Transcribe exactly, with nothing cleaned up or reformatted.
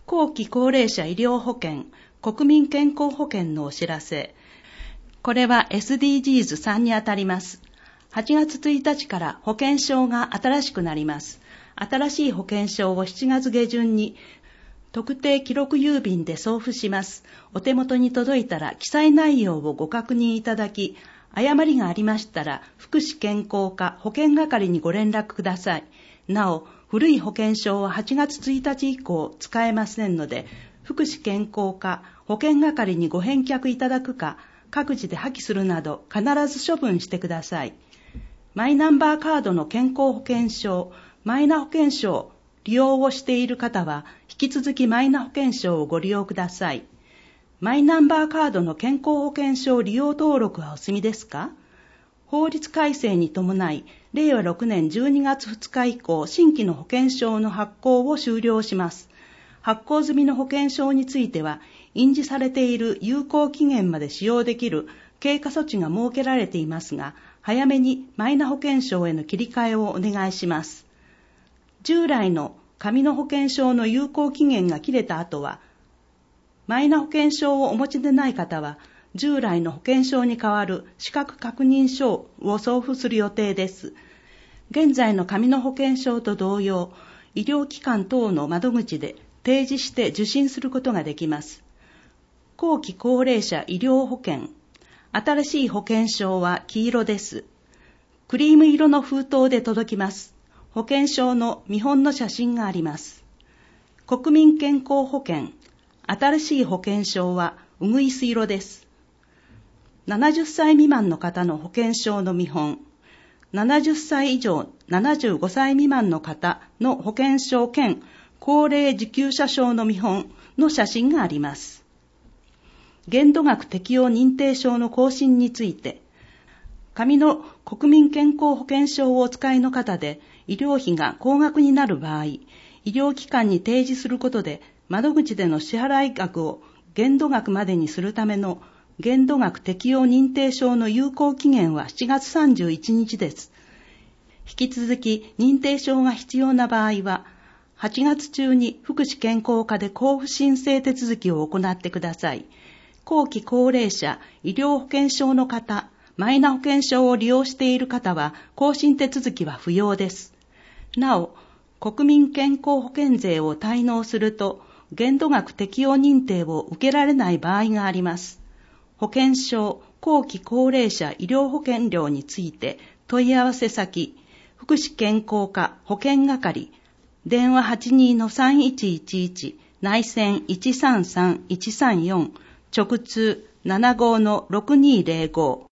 後期高齢者医療保険、国民健康保険のお知らせ。これは エスディージーズさん にあたります。はちがつついたちから保険証が新しくなります。新しい保険証をしちがつげじゅんに特定記録郵便で送付します。お手元に届いたら記載内容をご確認いただき、誤りがありましたら福祉健康課保険係にご連絡ください。なお、古い保険証ははちがつついたち以降使えませんので、福祉健康課保険係にご返却いただくか、各自で破棄するなど必ず処分してください。マイナンバーカードの健康保険証、マイナ保険証を利用をしている方は、引き続きマイナ保険証をご利用ください。マイナンバーカードの健康保険証利用登録はお済みですか？法律改正に伴い、れいわろくねんじゅうにがつふつか以降、新規の保険証の発行を終了します。発行済みの保険証については、印字されている有効期限まで使用できる経過措置が設けられていますが、早めにマイナ保険証への切り替えをお願いします。従来の紙の保険証の有効期限が切れた後は、マイナ保険証をお持ちでない方は、従来の保険証に代わる資格確認書を送付する予定です。現在の紙の保険証と同様、医療機関等の窓口で提示して受診することができます。後期高齢者医療保険。新しい保険証は黄色です。クリーム色の封筒で届きます。保険証の見本の写真があります。国民健康保険。新しい保険証はうぐいす色です。ななじゅっさい未満の方の保険証の見本。ななじゅっさい以上ななじゅうごさい未満の方の保険証兼高齢受給者証の見本の写真があります。限度額適用認定証の更新について、紙の国民健康保険証をお使いの方で医療費が高額になる場合、医療機関に提示することで窓口での支払い額を限度額までにするための限度額適用認定証の有効期限はしちがつさんじゅういちにちです。引き続き認定証が必要な場合は、はちがつちゅうに福祉健康課で交付申請手続きを行ってください。後期高齢者医療保険証の方、マイナ保険証を利用している方は更新手続きは不要です。なお、国民健康保険税を滞納すると、限度額適用認定を受けられない場合があります。保険証、後期高齢者医療保険料について問い合わせ先、福祉健康課保険係、電話 はちにーのさんいちいちいち、内線 いちさんさんいちさんよん、直通 ななごーのろくにーぜろご。